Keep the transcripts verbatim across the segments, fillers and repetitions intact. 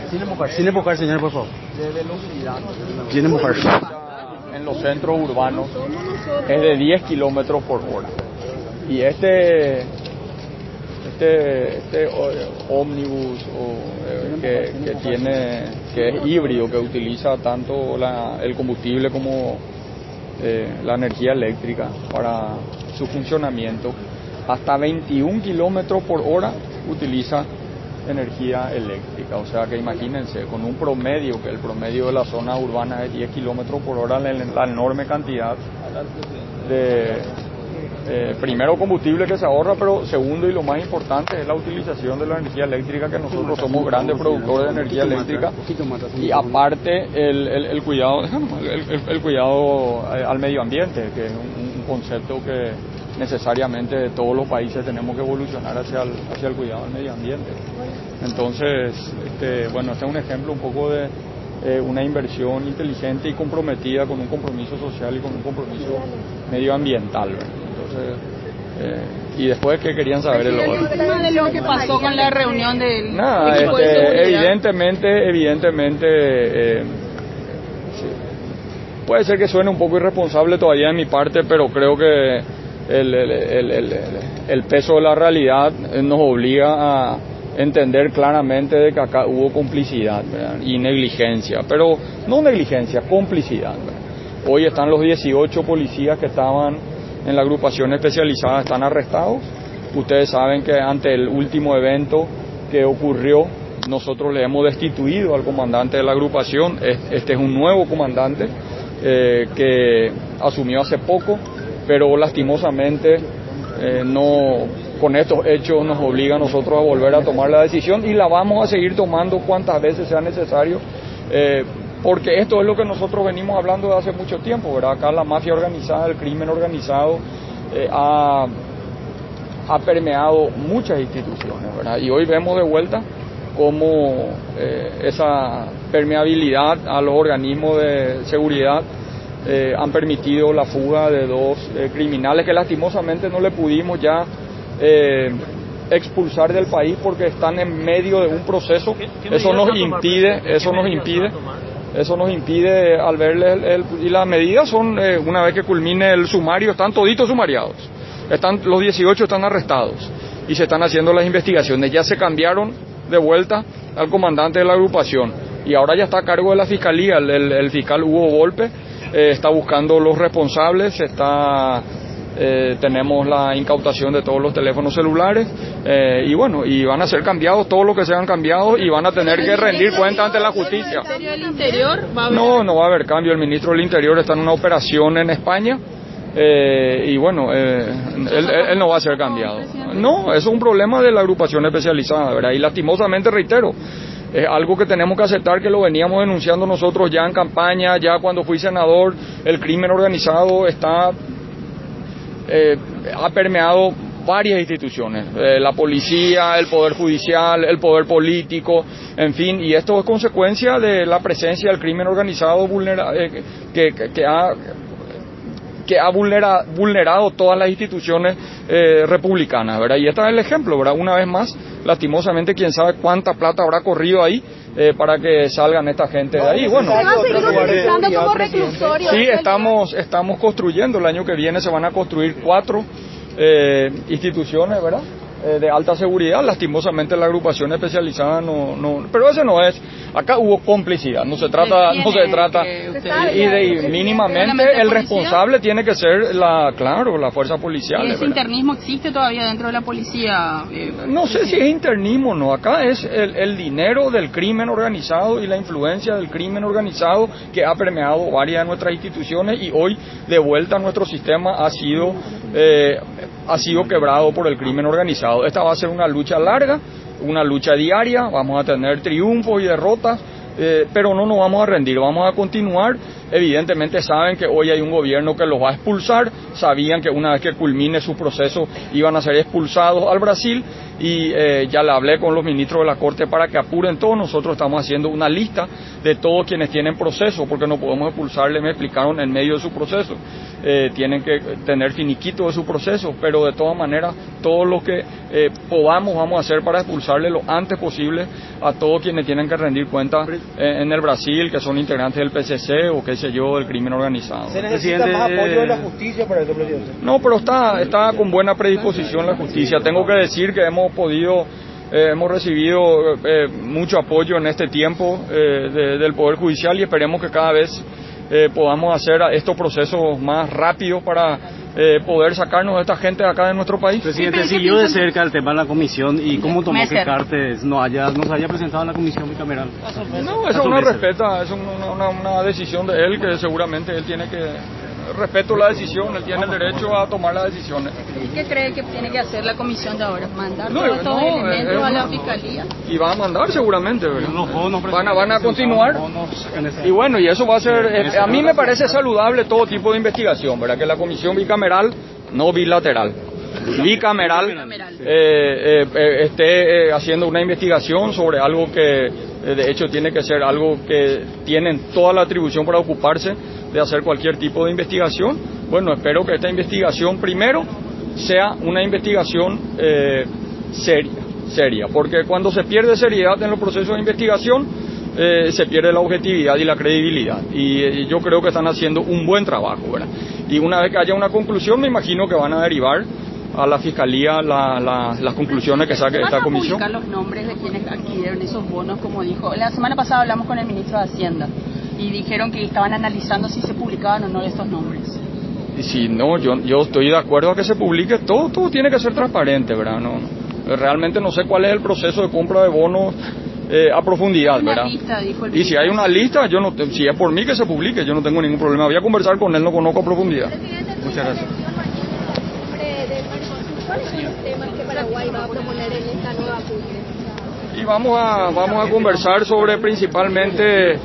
Sin empujar, sin empujar, señor, por favor. De velocidad. Sin empujar. En los centros urbanos es de diez kilómetros por hora. Y este este este ómnibus o, eh, que, que tiene que es híbrido, que utiliza tanto la, el combustible como eh, la energía eléctrica para su funcionamiento, hasta veintiún kilómetros por hora utiliza energía eléctrica. O sea que imagínense, con un promedio, que el promedio de la zona urbana es diez kilómetros por hora, la, la enorme cantidad de eh, primero combustible que se ahorra, pero segundo y lo más importante es la utilización de la energía eléctrica, que nosotros somos grandes productores de energía eléctrica, y aparte el, el, el cuidado el, el, el cuidado al medio ambiente, que es un, un concepto que necesariamente todos los países tenemos que evolucionar hacia el, hacia el cuidado del medio ambiente. Entonces, este, bueno, este es un ejemplo un poco de eh, una inversión inteligente y comprometida con un compromiso social y con un compromiso medioambiental, ¿verdad? Entonces, eh, y después, ¿qué querían saber? El otro? de lo que pasó con la reunión del Nada, equipo de este, seguridad. evidentemente, evidentemente, eh, sí. Puede ser que suene un poco irresponsable todavía de mi parte, pero creo que el, el, el, el, el peso de la realidad nos obliga a entender claramente de que acá hubo complicidad, ¿verdad? Y negligencia, pero no negligencia, complicidad, ¿verdad? Hoy están los dieciocho policías que estaban en la agrupación especializada, están arrestados. Ustedes saben que ante el último evento que ocurrió, nosotros le hemos destituido al comandante de la agrupación. Este es un nuevo comandante eh, que asumió hace poco, pero lastimosamente eh, no, con estos hechos nos obliga a nosotros a volver a tomar la decisión, y la vamos a seguir tomando cuantas veces sea necesario, eh, porque esto es lo que nosotros venimos hablando de hace mucho tiempo, ¿verdad? Acá la mafia organizada, el crimen organizado eh, ha, ha permeado muchas instituciones, ¿verdad? Y hoy vemos de vuelta cómo eh, esa permeabilidad a los organismos de seguridad Eh, han permitido la fuga de dos eh, criminales que lastimosamente no le pudimos ya eh, expulsar del país porque están en medio de un proceso. Eso nos impide, eso nos impide, eso nos impide al verles el, el, y las medidas son eh, una vez que culmine el sumario, están toditos sumariados, están los dieciocho están arrestados y se están haciendo las investigaciones. Ya se cambiaron de vuelta al comandante de la agrupación y ahora ya está a cargo de la fiscalía, el, el, el fiscal Hugo Volpe. Eh, está buscando los responsables, está, eh, tenemos la incautación de todos los teléfonos celulares eh, y bueno, y van a ser cambiados todos los que sean cambiados y van a tener que rendir cuenta ante la justicia. ¿El Ministerio del Interior va a haber? No, no va a haber cambio. El ministro del Interior está en una operación en España eh, y bueno, eh, él, él no va a ser cambiado. No, eso es un problema de la agrupación especializada, ¿verdad? Y lastimosamente, reitero, es algo que tenemos que aceptar, que lo veníamos denunciando nosotros ya en campaña, ya cuando fui senador. El crimen organizado está eh, ha permeado varias instituciones, eh, la policía, el poder judicial, el poder político, en fin, y esto es consecuencia de la presencia del crimen organizado vulnera, eh, que, que, que ha que ha vulnera, vulnerado todas las instituciones eh, republicanas, ¿verdad? Y este es el ejemplo, ¿verdad? Una vez más, lastimosamente, quién sabe cuánta plata habrá corrido ahí eh, para que salgan esta gente de ahí. Bueno, ¿se va a seguir utilizando como reclusorio? Sí, estamos, estamos construyendo, el año que viene se van a construir cuatro eh, instituciones, ¿verdad? Eh, de alta seguridad. Lastimosamente la agrupación especializada no, no, pero ese no es, acá hubo complicidad, no se trata, no se trata, y, de, y mínimamente el responsable tiene que ser la, claro, la fuerza policial. ¿Y ese ¿verdad? internismo existe todavía dentro de la policía? Eh, no sé si es internismo o no, acá es el, el dinero del crimen organizado y la influencia del crimen organizado que ha permeado varias de nuestras instituciones, y hoy de vuelta nuestro sistema ha sido eh, ha sido quebrado por el crimen organizado. Esta va a ser una lucha larga, una lucha diaria, vamos a tener triunfos y derrotas, eh, pero no nos vamos a rendir, vamos a continuar. Evidentemente saben que hoy hay un gobierno que los va a expulsar, sabían que una vez que culmine su proceso iban a ser expulsados al Brasil, y eh, ya le hablé con los ministros de la Corte para que apuren todo. Nosotros estamos haciendo una lista de todos quienes tienen proceso, porque no podemos expulsarle, me explicaron, en medio de su proceso. Eh, tienen que tener finiquito de su proceso, pero de todas maneras, todo lo que eh, podamos vamos a hacer para expulsarle lo antes posible a todos quienes tienen que rendir cuenta eh, en el Brasil, que son integrantes del P C C o qué sé yo, del crimen organizado. ¿Se necesita más apoyo de la justicia para esto, presidente? No, pero está, está con buena predisposición la justicia. Tengo que decir que hemos podido, eh, hemos recibido eh, mucho apoyo en este tiempo eh, de, del Poder Judicial, y esperemos que cada vez eh, podamos hacer estos procesos más rápidos para eh, poder sacarnos a esta gente de acá de nuestro país. Presidente, siguió de cerca el tema de la comisión y cómo tomó que Cartes no haya, no se haya presentado en la comisión bicameral. No, eso uno respeta, es una, una, una decisión de él que seguramente él tiene que... Respeto la decisión, él tiene el derecho a tomar las decisiones. ¿Y qué cree que tiene que hacer la comisión de ahora? ¿Mandar no, todos estos no, elementos una, a la fiscalía? Y va a mandar seguramente, ¿verdad? Los bonos, van a, van a continuar. Y bueno, y eso va a ser... Eh, a mí me parece saludable todo tipo de investigación, ¿verdad? Que la comisión bicameral, no bilateral, bicameral, eh, eh, esté eh, haciendo una investigación sobre algo que, eh, de hecho, tiene que ser algo que tienen toda la atribución para ocuparse de hacer cualquier tipo de investigación. Bueno, espero que esta investigación primero sea una investigación eh, seria, seria, porque cuando se pierde seriedad en los procesos de investigación, eh, se pierde la objetividad y la credibilidad, y, y yo creo que están haciendo un buen trabajo, ¿verdad? Y una vez que haya una conclusión, me imagino que van a derivar a la Fiscalía la, la, las conclusiones que saque esta comisión. ¿Van a publicar los nombres de quienes adquirieron esos bonos, como dijo? La semana pasada hablamos con el ministro de Hacienda y dijeron que estaban analizando si se publicaban o no estos nombres. Y si no, yo, yo estoy de acuerdo a que se publique todo, todo tiene que ser transparente, ¿verdad? No, realmente no sé cuál es el proceso de compra de bonos eh, a profundidad, una ¿verdad? Lista, dijo el y si hay una lista, yo no, si es por mí que se publique, yo no tengo ningún problema. Voy a conversar con él, no conozco a profundidad. Muchas gracias. ¿Cuáles son los temas que Paraguay va a proponer en esta nueva cumbre? Y vamos a, vamos a conversar sobre principalmente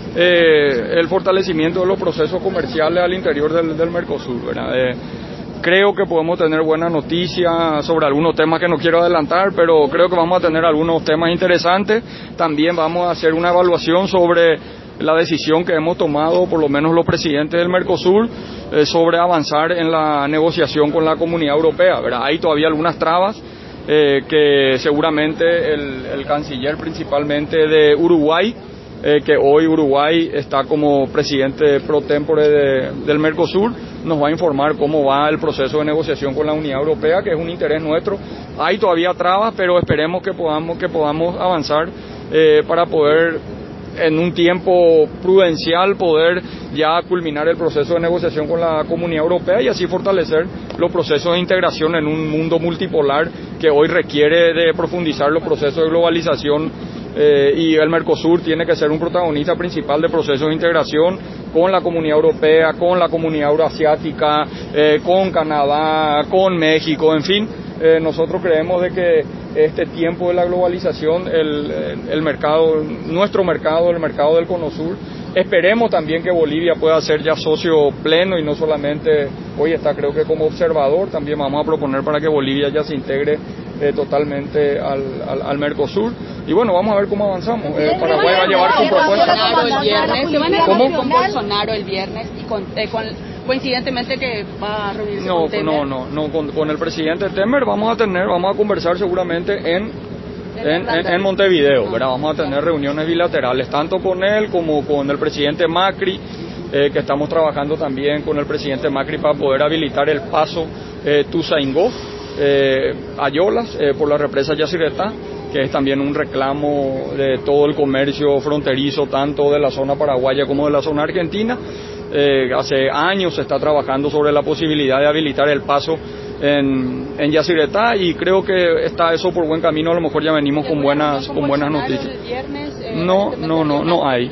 eh, el fortalecimiento de los procesos comerciales al interior del, del Mercosur, ¿verdad? Eh, creo que podemos tener buenas noticias sobre algunos temas que no quiero adelantar, pero creo que vamos a tener algunos temas interesantes. También vamos a hacer una evaluación sobre la decisión que hemos tomado, por lo menos los presidentes del Mercosur, eh, sobre avanzar en la negociación con la Comunidad Europea, ¿verdad? Hay todavía algunas trabas eh, que seguramente el, el canciller principalmente de Uruguay, eh, que hoy Uruguay está como presidente pro tempore de, del Mercosur, nos va a informar cómo va el proceso de negociación con la Unión Europea, que es un interés nuestro. Hay todavía trabas, pero esperemos que podamos, que podamos avanzar eh, para poder, en un tiempo prudencial, poder ya culminar el proceso de negociación con la Comunidad Europea y así fortalecer los procesos de integración en un mundo multipolar que hoy requiere de profundizar los procesos de globalización, eh, y el Mercosur tiene que ser un protagonista principal de procesos de integración con la Comunidad Europea, con la Comunidad Euroasiática, eh, con Canadá, con México, en fin. Eh, nosotros creemos de que este tiempo de la globalización, el, el mercado, nuestro mercado, el mercado del Cono Sur, esperemos también que Bolivia pueda ser ya socio pleno y no solamente, hoy está creo que como observador, también vamos a proponer para que Bolivia ya se integre eh, totalmente al, al, al Mercosur. Y bueno, vamos a ver cómo avanzamos. Eh, Paraguay va a llevar su propuesta. El viernes, se van a ¿Cómo? reunir con Bolsonaro el viernes y con, eh, con coincidentemente que va a reunirse no, con Temer. No, no, no, con, con el presidente Temer vamos a tener, vamos a conversar seguramente en, en, en, en Montevideo, ¿verdad? Vamos a tener reuniones bilaterales, tanto con él como con el presidente Macri, eh, que estamos trabajando también con el presidente Macri para poder habilitar el paso eh, Tuzaingó, eh, Ayolas, eh, por la represa Yacyretá, que es también un reclamo de todo el comercio fronterizo, tanto de la zona paraguaya como de la zona argentina. Eh, hace años se está trabajando sobre la posibilidad de habilitar el paso en, en Yacyretá y creo que está eso por buen camino. A lo mejor ya venimos con buenas con buenas noticias. No, no, no, no hay.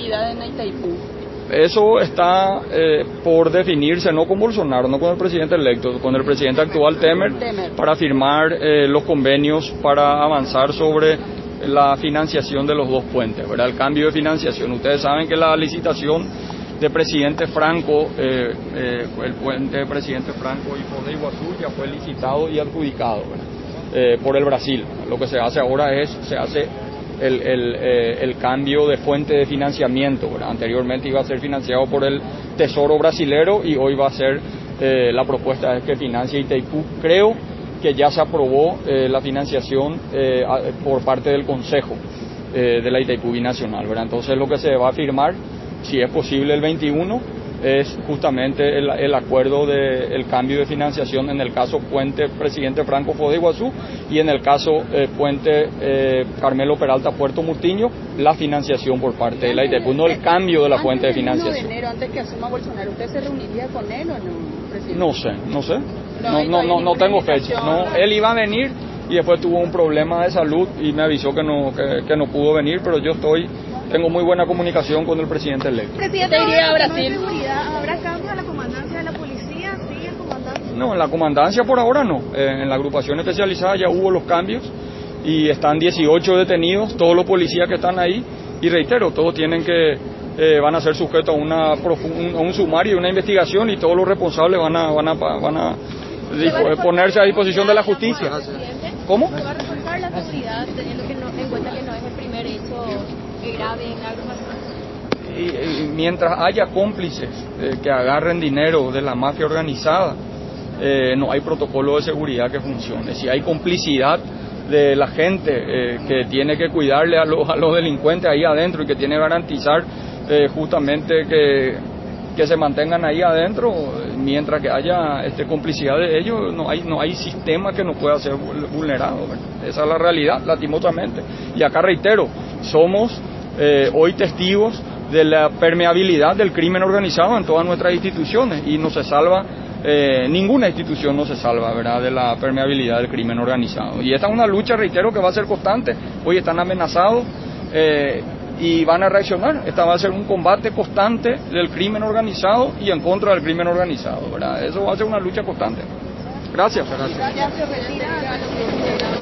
Eso está eh, por definirse, no con Bolsonaro, no con el presidente electo, con el presidente actual Temer, para firmar eh, los convenios para avanzar sobre la financiación de los dos puentes, ¿verdad? El cambio de financiación. Ustedes saben que la licitación de presidente Franco, eh, eh, el puente de presidente Franco y Foz de Iguazú ya fue licitado y adjudicado, ¿verdad? eh, por el Brasil. Lo que se hace ahora es, se hace el, el, eh, el cambio de fuente de financiamiento, ¿verdad? Anteriormente iba a ser financiado por el Tesoro brasilero y hoy va a ser, eh, la propuesta es que financie Itaipú. Creo que ya se aprobó eh, la financiación eh, a, por parte del Consejo eh, de la Itaipú Binacional, ¿verdad? Entonces lo que se va a firmar, si es posible el veintiuno, es justamente el, el acuerdo del de, cambio de financiación en el caso Puente Presidente Franco Foz de Iguazú y en el caso eh, Puente eh, Carmelo Peralta Puerto Murtiño, la financiación por parte de la Itaipú, no el cambio de la fuente de financiación. Antes del uno de enero, antes que asuma Bolsonaro, ¿usted se reuniría con él o no, presidente? No sé, no sé, no, no, no, no tengo fecha. No, él iba a venir y después tuvo un problema de salud y me avisó que no, que, que no pudo venir, pero yo estoy... Tengo muy buena comunicación con el presidente electo. Presidente, iría a Brasil. ¿Habrá cambios en la comandancia de la policía? ¿Sí, el comandante? No, en la comandancia por ahora no. Eh, en la agrupación especializada ya hubo los cambios y están dieciocho detenidos, todos los policías que están ahí. Y reitero, todos tienen que, eh, van a ser sujetos a, una, a un sumario, una investigación y todos los responsables van a, van a, van a dispo, ponerse a disposición de la justicia. ¿Cómo? ¿Se va a reforzar la seguridad teniendo que no, en cuenta que no es el primer hecho grave en la agrupación? Y, y mientras haya cómplices eh, que agarren dinero de la mafia organizada, eh, no hay protocolo de seguridad que funcione. Si hay complicidad de la gente eh, que tiene que cuidarle a los, a los delincuentes ahí adentro y que tiene que garantizar eh, justamente que, que se mantengan ahí adentro, mientras que haya este, complicidad de ellos, no hay, no hay sistema que no pueda ser vulnerado, ¿verdad? Esa es la realidad, lastimosamente. Y acá reitero, somos eh, hoy testigos de la permeabilidad del crimen organizado en todas nuestras instituciones y no se salva, eh, ninguna institución no se salva, ¿verdad?, de la permeabilidad del crimen organizado. Y esta es una lucha, reitero, que va a ser constante. Hoy están amenazados eh, y van a reaccionar. Esta va a ser un combate constante del crimen organizado y en contra del crimen organizado, ¿verdad? Eso va a ser una lucha constante. Gracias. Gracias.